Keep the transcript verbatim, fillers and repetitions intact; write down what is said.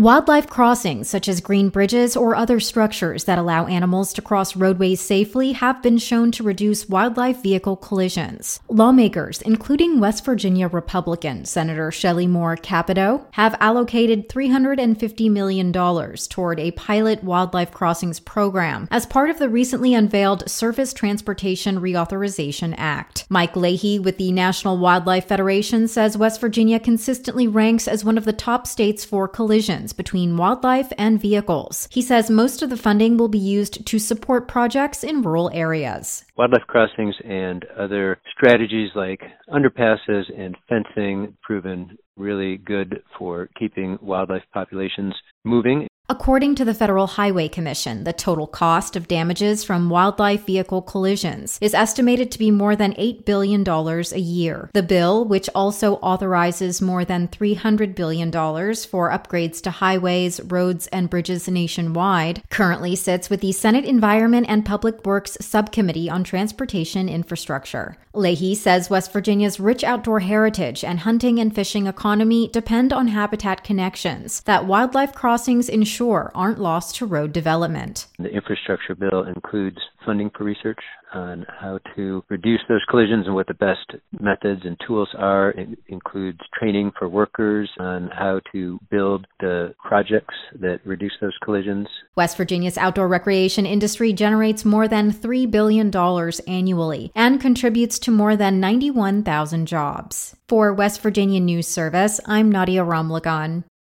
Wildlife crossings, such as green bridges or other structures that allow animals to cross roadways safely, have been shown to reduce wildlife vehicle collisions. Lawmakers, including West Virginia Republican Senator Shelley Moore Capito, have allocated three hundred fifty million dollars toward a pilot wildlife crossings program as part of the recently unveiled Surface Transportation Reauthorization Act. Mike Leahy with the National Wildlife Federation says West Virginia consistently ranks as one of the top states for collisions between wildlife and vehicles. He says most of the funding will be used to support projects in rural areas. Wildlife crossings and other strategies like underpasses and fencing proven really good for keeping wildlife populations moving. According to the Federal Highway Commission, the total cost of damages from wildlife vehicle collisions is estimated to be more than eight billion dollars a year. The bill, which also authorizes more than three hundred billion dollars for upgrades to highways, roads, and bridges nationwide, currently sits with the Senate Environment and Public Works Subcommittee on Transportation Infrastructure. Leahy says West Virginia's rich outdoor heritage and hunting and fishing economy depend on habitat connections that wildlife crossings ensure aren't lost to road development. The infrastructure bill includes funding for research on how to reduce those collisions and what the best methods and tools are. It includes training for workers on how to build the projects that reduce those collisions. West Virginia's outdoor recreation industry generates more than three billion dollars annually and contributes to more than ninety-one thousand jobs. For West Virginia News Service, I'm Nadia Ramlagan.